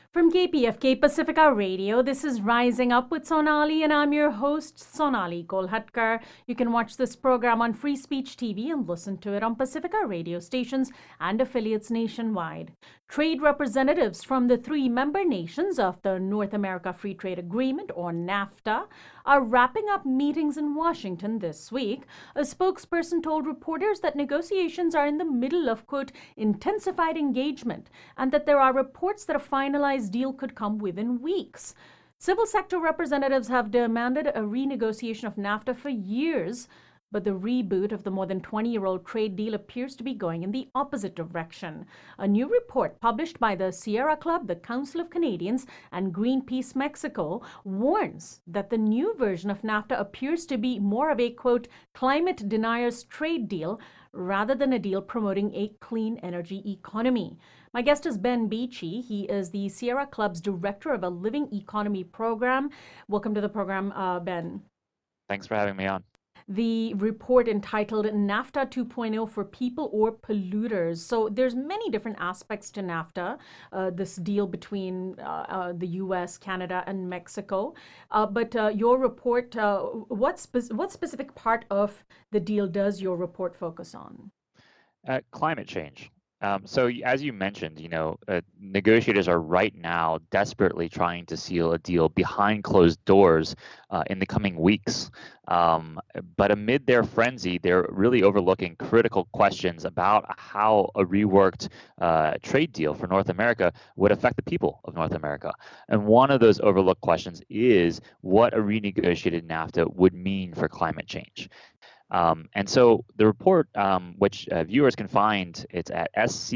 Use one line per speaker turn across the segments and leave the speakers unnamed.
From KPFK Pacifica Radio, this is Rising Up with Sonali, and I'm your host, Sonali Kolhatkar. You can watch this program on Free Speech TV and listen to it on Pacifica radio stations and affiliates nationwide. Trade representatives from the three member nations of the North America Free Trade Agreement, or NAFTA, are wrapping up meetings in Washington this week. A spokesperson told reporters that negotiations are in the middle of, quote, intensified engagement, and that there are reports that a finalized deal could come within weeks. Civil sector representatives have demanded a renegotiation of NAFTA for years, but the reboot of the more than 20-year-old trade deal appears to be going in the opposite direction. A new report published by the Sierra Club, the Council of Canadians, and Greenpeace Mexico warns that the new version of NAFTA appears to be more of a, quote, climate deniers trade deal rather than a deal promoting a clean energy economy. My guest is Ben Beachy. He is the Sierra Club's director of a living economy program. Welcome to the program, Ben.
Thanks for having me on.
The report entitled NAFTA 2.0 for People or Polluters. So there's many different aspects to NAFTA, this deal between the U.S., Canada, and Mexico. But your report, what specific part of the deal does your report focus on?
Climate change. So as you mentioned, negotiators are right now desperately trying to seal a deal behind closed doors in the coming weeks. But amid their frenzy, they're really overlooking critical questions about how a reworked trade deal for North America would affect the people of North America. And one of those overlooked questions is what a renegotiated NAFTA would mean for climate change. And so the report, which viewers can find, it's at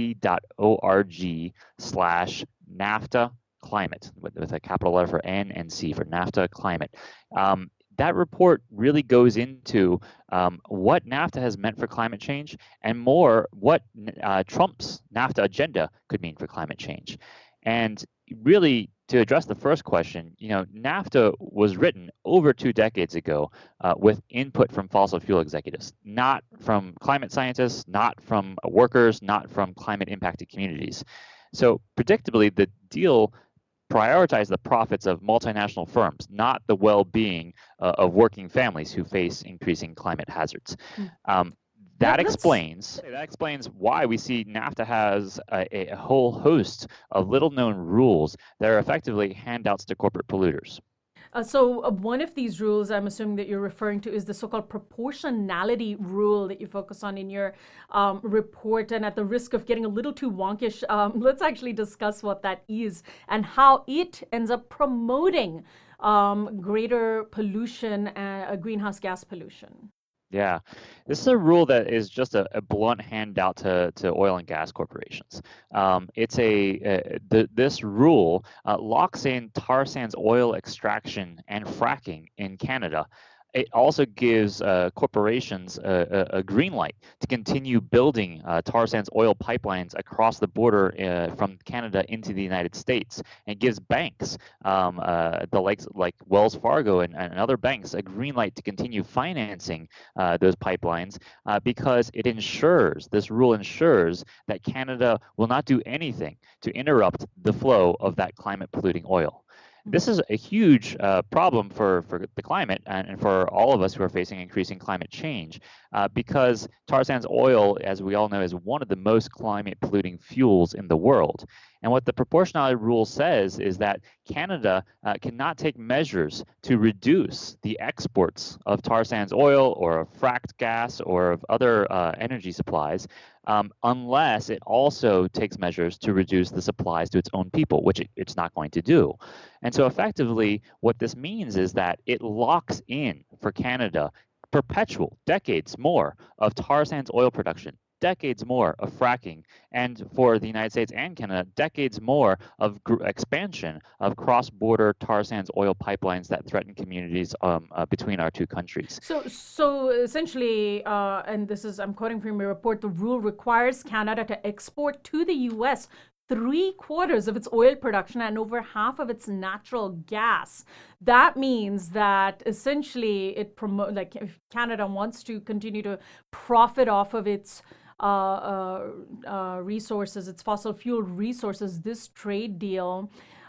sc.org/NAFTA climate with a capital letter for N and C for NAFTA climate. That report really goes into what NAFTA has meant for climate change and more what Trump's NAFTA agenda could mean for climate change. And really, to address the first question, NAFTA was written over 2 decades ago with input from fossil fuel executives, not from climate scientists, not from workers, not from climate impacted communities. So predictably, the deal prioritized the profits of multinational firms, not the well-being of working families who face increasing climate hazards. That explains why we see NAFTA has a whole host of little-known rules that are effectively handouts to corporate polluters.
So one of these rules, I'm assuming that you're referring to, is the so-called proportionality rule that you focus on in your report. And at the risk of getting a little too wonkish, let's actually discuss what that is and how it ends up promoting greater pollution and greenhouse gas pollution.
Yeah, this is a rule that is just a blunt handout to oil and gas corporations. This rule locks in tar sands oil extraction and fracking in Canada. It also gives corporations a green light to continue building tar sands oil pipelines across the border from Canada into the United States, and gives banks, the likes like Wells Fargo and other banks, a green light to continue financing those pipelines because this rule ensures that Canada will not do anything to interrupt the flow of that climate polluting oil. This is a huge problem for the climate and for all of us who are facing increasing climate change because tar sands oil, as we all know, is one of the most climate polluting fuels in the world. And what the proportionality rule says is that Canada cannot take measures to reduce the exports of tar sands oil or of fracked gas or of other energy supplies unless it also takes measures to reduce the supplies to its own people, which it's not going to do. And so effectively, what this means is that it locks in for Canada perpetual decades more of tar sands oil production, decades more of fracking, and for the United States and Canada, decades more of expansion of cross-border tar sands oil pipelines that threaten communities between our two countries.
So essentially, and this is, I'm quoting from your report, the rule requires Canada to export to the U.S. 3/4 of its oil production and over half of its natural gas. That means that essentially it if Canada wants to continue to profit off of its resources, its fossil fuel resources, this trade deal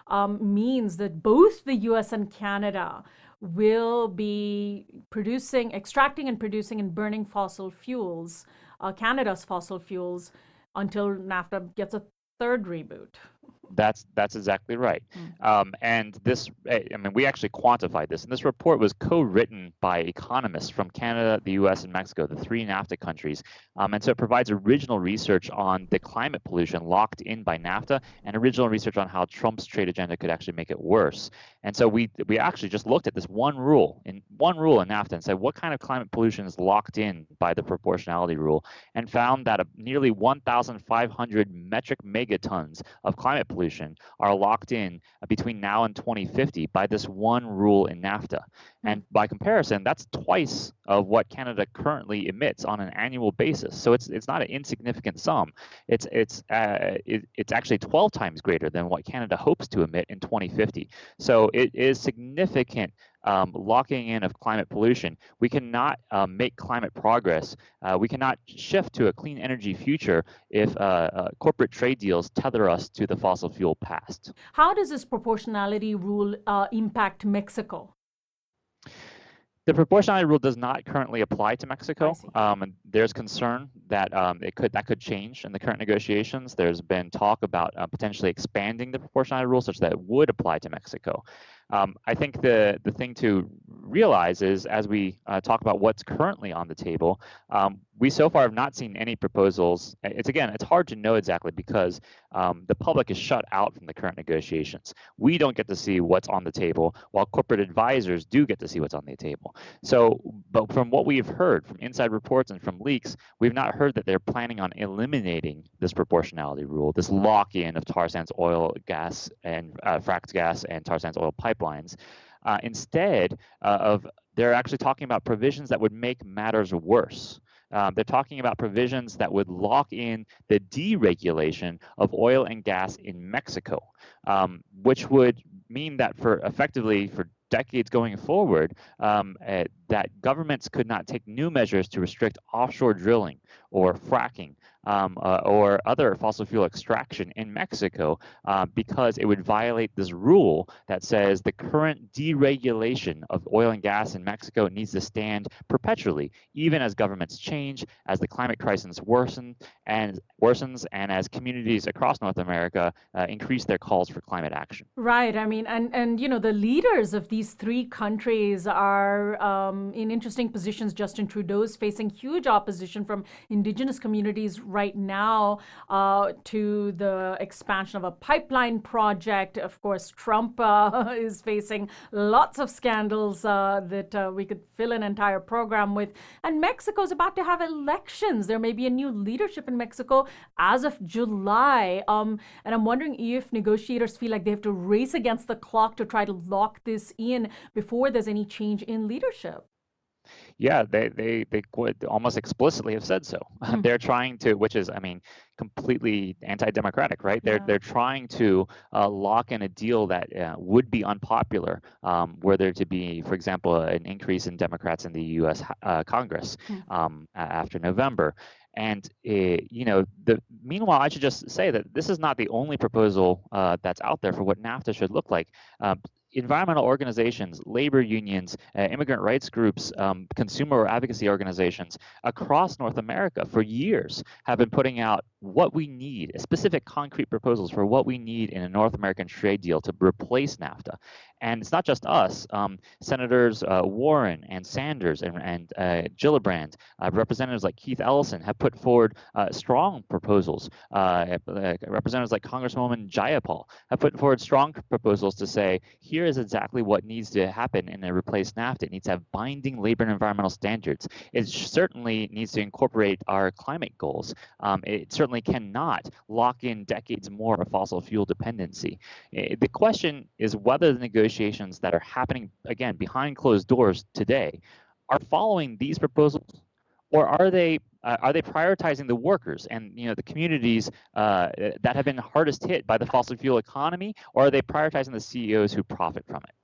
means that both the US and Canada will be extracting and producing and burning fossil fuels, Canada's fossil fuels, until NAFTA gets a third reboot.
That's exactly right. And this, I mean, we actually quantified this. And this report was co-written by economists from Canada, the US, and Mexico, the three NAFTA countries. And so it provides original research on the climate pollution locked in by NAFTA and original research on how Trump's trade agenda could actually make it worse. And so we actually just looked at this one rule in NAFTA and said, what kind of climate pollution is locked in by the proportionality rule, and found that nearly 1,500 metric megatons of climate pollution are locked in between now and 2050 by this one rule in NAFTA. And by comparison, that's twice of what Canada currently emits on an annual basis. So it's not an insignificant sum. It's actually 12 times greater than what Canada hopes to emit in 2050. So it is significant locking in of climate pollution. We cannot make climate progress. We cannot shift to a clean energy future if corporate trade deals tether us to the fossil fuel past.
How does this proportionality rule impact Mexico?
The proportionality rule does not currently apply to Mexico. And there's concern that that could change in the current negotiations. There's been talk about potentially expanding the proportionality rule such that it would apply to Mexico. I think the thing to realize is, as we talk about what's currently on the table, we so far have not seen any proposals. It's hard to know exactly because the public is shut out from the current negotiations. We don't get to see what's on the table, while corporate advisors do get to see what's on the table. So, but from what we've heard from inside reports and from leaks, we've not heard that they're planning on eliminating this proportionality rule, this lock-in of tar sands oil, gas, and fracked gas and tar sands oil pipelines. Instead they're actually talking about provisions that would make matters worse. They're talking about provisions that would lock in the deregulation of oil and gas in Mexico, which would mean that for decades going forward, that governments could not take new measures to restrict offshore drilling or fracking or other fossil fuel extraction in Mexico because it would violate this rule that says the current deregulation of oil and gas in Mexico needs to stand perpetually, even as governments change, as the climate crisis worsens, and as communities across North America increase their calls for climate action.
Right. I mean, and you know, the leaders of these three countries are in interesting positions. Justin Trudeau's facing huge opposition from Indigenous communities right now to the expansion of a pipeline project. Of course, Trump is facing lots of scandals that we could fill an entire program with. And Mexico's about to have elections. There may be a new leadership in Mexico as of July. And I'm wondering if negotiators feel like they have to race against the clock to try to lock this in before there's any change in leadership.
Yeah, they almost explicitly have said so. They're trying to, which is, I mean, completely anti-democratic, right? They're trying to lock in a deal that would be unpopular were there to be, for example, an increase in Democrats in the U.S. Congress after November. And meanwhile, I should just say that this is not the only proposal that's out there for what NAFTA should look like. Environmental organizations, labor unions, immigrant rights groups, consumer advocacy organizations across North America for years have been putting out what we need, specific concrete proposals for what we need in a North American trade deal to replace NAFTA. And it's not just us. Senators Warren and Sanders and Gillibrand, representatives like Keith Ellison have put forward strong proposals. Representatives like Congresswoman Jayapal have put forward strong proposals to say, here is exactly what needs to happen in a replace NAFTA. It needs to have binding labor and environmental standards. It certainly needs to incorporate our climate goals. It certainly cannot lock in decades more of fossil fuel dependency. The question is whether the negotiations that are happening, again, behind closed doors today are following these proposals, or are they prioritizing the workers and the communities that have been hardest hit by the fossil fuel economy, or are they prioritizing the CEOs who profit from it?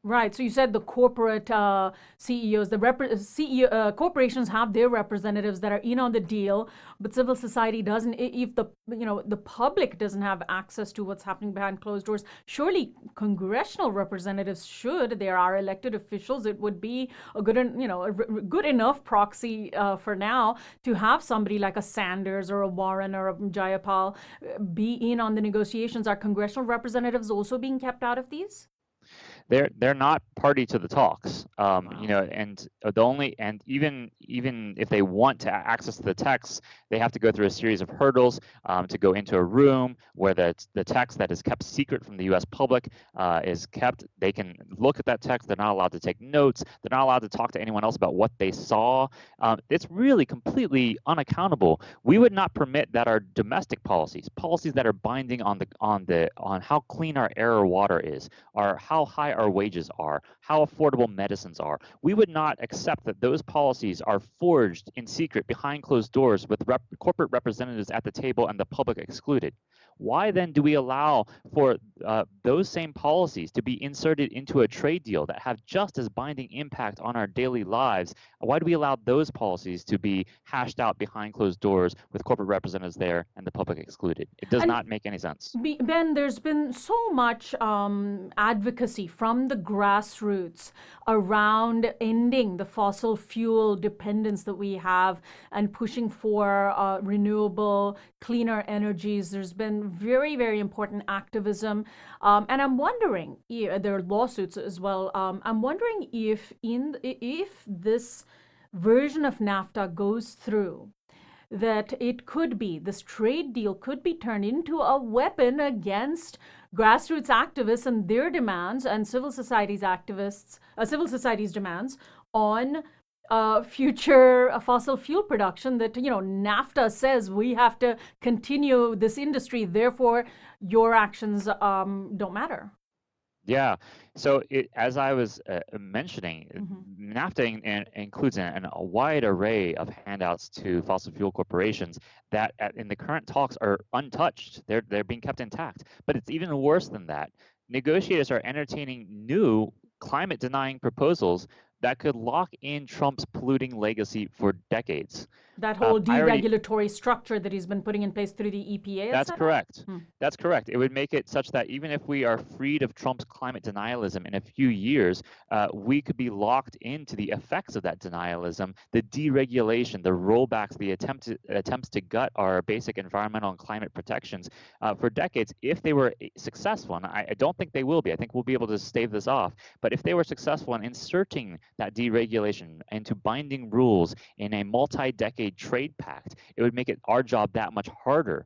Right. So you said the corporate CEOs, the CEO corporations have their representatives that are in on the deal, but civil society doesn't. If the public doesn't have access to what's happening behind closed doors, surely congressional representatives should. There are elected officials. It would be a good, good enough proxy for now to have somebody like a Sanders or a Warren or a Jayapal be in on the negotiations. Are congressional representatives also being kept out of these?
They're not party to the talks,
Wow.
and even if they want to access to the text, they have to go through a series of hurdles to go into a room where the text that is kept secret from the U.S. public is kept. They can look at that text. They're not allowed to take notes. They're not allowed to talk to anyone else about what they saw. It's really completely unaccountable. We would not permit that our domestic policies that are binding on how clean our air or water is, or how high our wages are, how affordable medicines are. We would not accept that those policies are forged in secret behind closed doors with corporate representatives at the table and the public excluded. Why then do we allow for those same policies to be inserted into a trade deal that have just as binding impact on our daily lives? Why do we allow those policies to be hashed out behind closed doors with corporate representatives there and the public excluded? It does not make any sense.
Ben, there's been so much advocacy from the grassroots around ending the fossil fuel dependence that we have and pushing for renewable, cleaner energies. There's been very, very important activism. And I'm wondering, there are lawsuits as well. I'm wondering if this version of NAFTA goes through, that this trade deal could be turned into a weapon against grassroots activists and their demands, and civil society's demands on future fossil fuel production. That NAFTA says we have to continue this industry, therefore your actions don't matter.
Yeah. So as I was mentioning, NAFTA includes a wide array of handouts to fossil fuel corporations that in the current talks are untouched. They're being kept intact. But it's even worse than that. Negotiators are entertaining new climate-denying proposals that could lock in Trump's polluting legacy for decades.
That whole deregulatory structure that he's been putting in place through the EPA.
That's correct. That's correct. It would make it such that even if we are freed of Trump's climate denialism in a few years, we could be locked into the effects of that denialism, the deregulation, the rollbacks, the attempts to gut our basic environmental and climate protections for decades. If they were successful, and I don't think they will be, I think we'll be able to stave this off, but if they were successful in inserting that deregulation into binding rules in a multi-decade trade pact, it would make it our job that much harder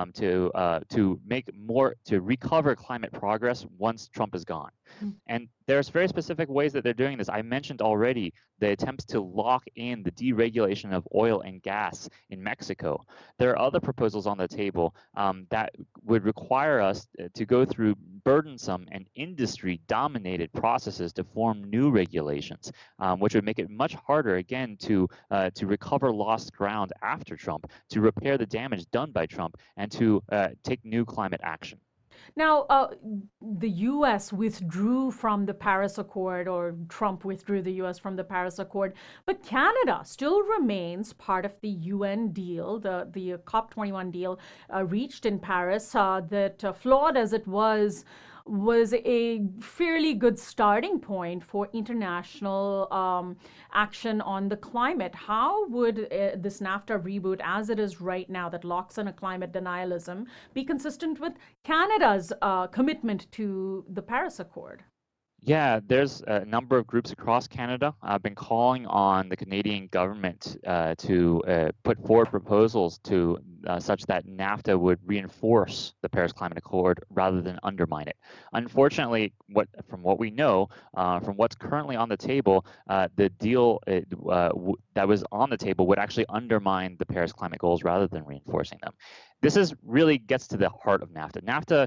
to recover climate progress once Trump is gone. And there's very specific ways that they're doing this. I mentioned already the attempts to lock in the deregulation of oil and gas in Mexico. There are other proposals on the table that would require us to go through burdensome and industry-dominated processes to form new regulations, which would make it much harder, again, to recover lost ground after Trump, to repair the damage done by Trump, and to take new climate action.
Now, the U.S. withdrew from the Paris Accord, or Trump withdrew the U.S. from the Paris Accord, but Canada still remains part of the UN deal, the COP21 deal reached in Paris, that flawed as it was a fairly good starting point for international action on the climate. How would this NAFTA reboot, as it is right now, that locks in a climate denialism, be consistent with Canada's commitment to the Paris Accord?
Yeah, there's a number of groups across Canada. I've been calling on the Canadian government to put forward proposals to such that NAFTA would reinforce the Paris Climate Accord rather than undermine it. Unfortunately, from what we know, from what's currently on the table, the deal that was on the table would actually undermine the Paris climate goals rather than reinforcing them. This really gets to the heart of NAFTA.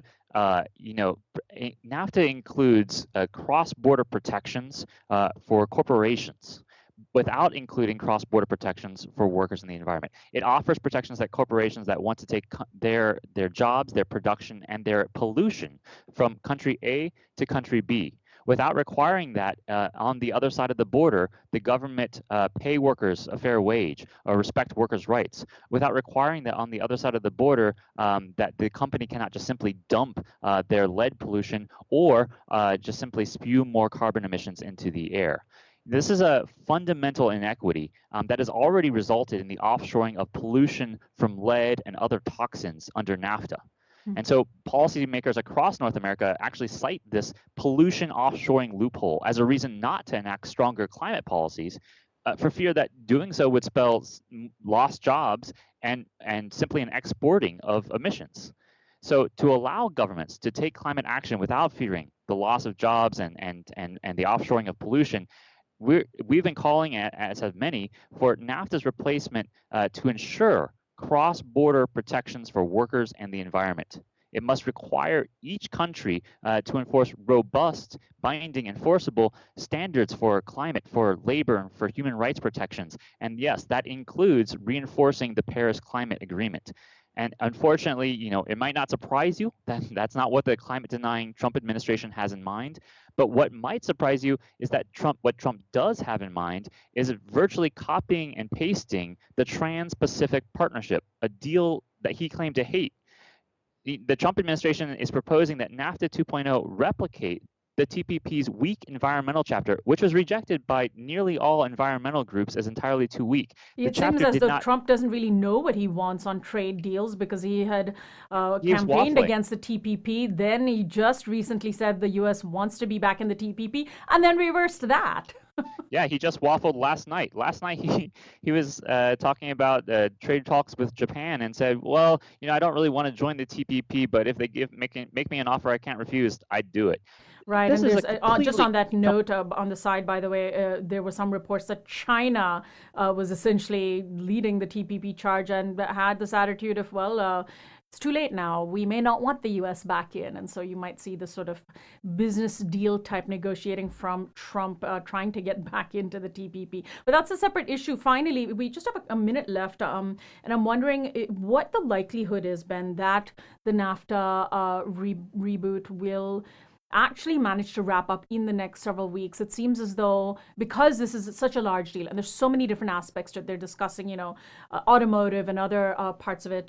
NAFTA includes cross-border protections for corporations, without including cross-border protections for workers in the environment. It offers protections that corporations that want to take their jobs, their production, and their pollution from country A to country B, without requiring that on the other side of the border, the government pay workers a fair wage or respect workers' rights, without requiring that on the other side of the border that the company cannot just simply dump their lead pollution or just simply spew more carbon emissions into the air. This is a fundamental inequity that has already resulted in the offshoring of pollution from lead and other toxins under NAFTA. And so policymakers across North America actually cite this pollution offshoring loophole as a reason not to enact stronger climate policies for fear that doing so would spell lost jobs and simply an exporting of emissions. So to allow governments to take climate action without fearing the loss of jobs and the offshoring of pollution, we've been calling, as have many, for NAFTA's replacement to ensure cross-border protections for workers and the environment. It must require each country to enforce robust, binding, enforceable standards for climate, for labor, and for human rights protections. And yes, that includes reinforcing the Paris Climate Agreement. And unfortunately, it might not surprise you that that's not what the climate-denying Trump administration has in mind. But what might surprise you is that what Trump does have in mind is virtually copying and pasting the Trans-Pacific Partnership, a deal that he claimed to hate. The Trump administration is proposing that NAFTA 2.0 replicate the TPP's weak environmental chapter, which was rejected by nearly all environmental groups as entirely too weak.
It seems as though Trump doesn't really know what he wants on trade deals because he had campaigned against the TPP. Then he just recently said the U.S. wants to be back in the TPP and then reversed that.
Yeah, he just waffled last night. Last night he was talking about trade talks with Japan and said, well, I don't really want to join the TPP, but if they make me an offer I can't refuse, I'd do it.
Right, and just on that note, on the side, by the way, there were some reports that China was essentially leading the TPP charge and had this attitude of, well, it's too late now. We may not want the U.S. back in. And so you might see this sort of business deal type negotiating from Trump trying to get back into the TPP. But that's a separate issue. Finally, we just have a minute left. And I'm wondering what the likelihood is, Ben, that the NAFTA reboot will actually manage to wrap up in the next several weeks. It seems as though, because this is such a large deal and there's so many different aspects that they're discussing, automotive and other parts of it.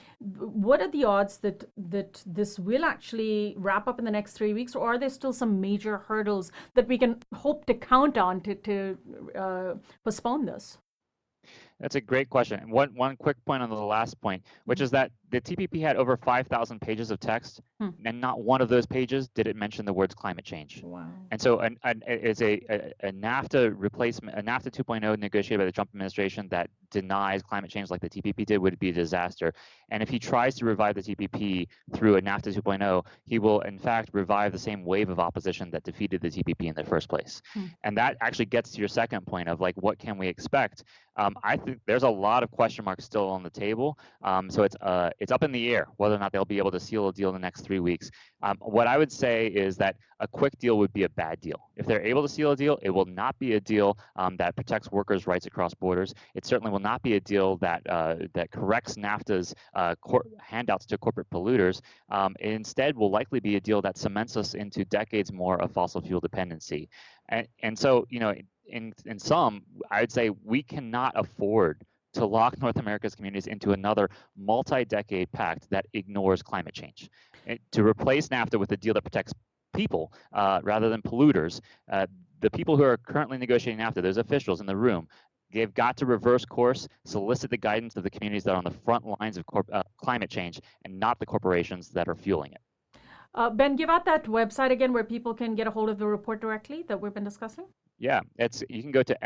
What are the odds that this will actually wrap up in the next 3 weeks, or are there still some major hurdles that we can hope to count on to postpone this?
That's a great question. And one quick point on the last point, which is that the TPP had over 5,000 pages of text, and not one of those pages did it mention the words climate change.
Wow.
And so it's a NAFTA replacement, a NAFTA 2.0 negotiated by the Trump administration that denies climate change like the TPP did would be a disaster. And if he tries to revive the TPP through a NAFTA 2.0, he will in fact revive the same wave of opposition that defeated the TPP in the first place. And that actually gets to your second point of what can we expect? I think there's a lot of question marks still on the table. So it's up in the air whether or not they'll be able to seal a deal in the next 3 weeks. What I would say is that a quick deal would be a bad deal. If they're able to seal a deal, it will not be a deal that protects workers' rights across borders. It certainly will not be a deal that corrects NAFTA's handouts to corporate polluters. It instead will likely be a deal that cements us into decades more of fossil fuel dependency. And so, in sum, I would say we cannot afford to lock North America's communities into another multi-decade pact that ignores climate change. And to replace NAFTA with a deal that protects people rather than polluters, the people who are currently negotiating NAFTA, those officials in the room, they've got to reverse course, solicit the guidance of the communities that are on the front lines of climate change and not the corporations that are fueling it.
Ben, give out that website again where people can get a hold of the report directly that we've been discussing.
Yeah, you can go to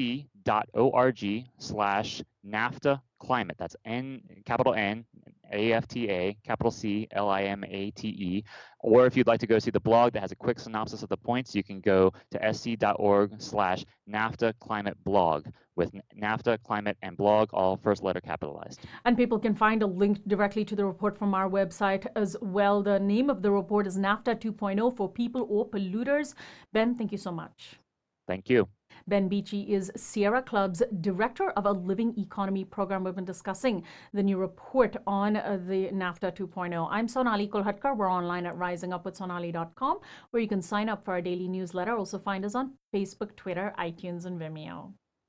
sc.org/NAFTA climate. That's capital N, AFTA, capital C, LIMATE. Or if you'd like to go see the blog that has a quick synopsis of the points, you can go to sc.org/NAFTA climate blog with NAFTA, climate, and blog, all first letter capitalized.
And people can find a link directly to the report from our website as well. The name of the report is NAFTA 2.0 for people or polluters. Ben, thank you so much.
Thank you.
Ben Beachy is Sierra Club's Director of a Living Economy Program. We've been discussing the new report on the NAFTA 2.0. I'm Sonali Kolhatkar. We're online at risingupwithsonali.com, where you can sign up for our daily newsletter. Also find us on Facebook, Twitter, iTunes, and Vimeo.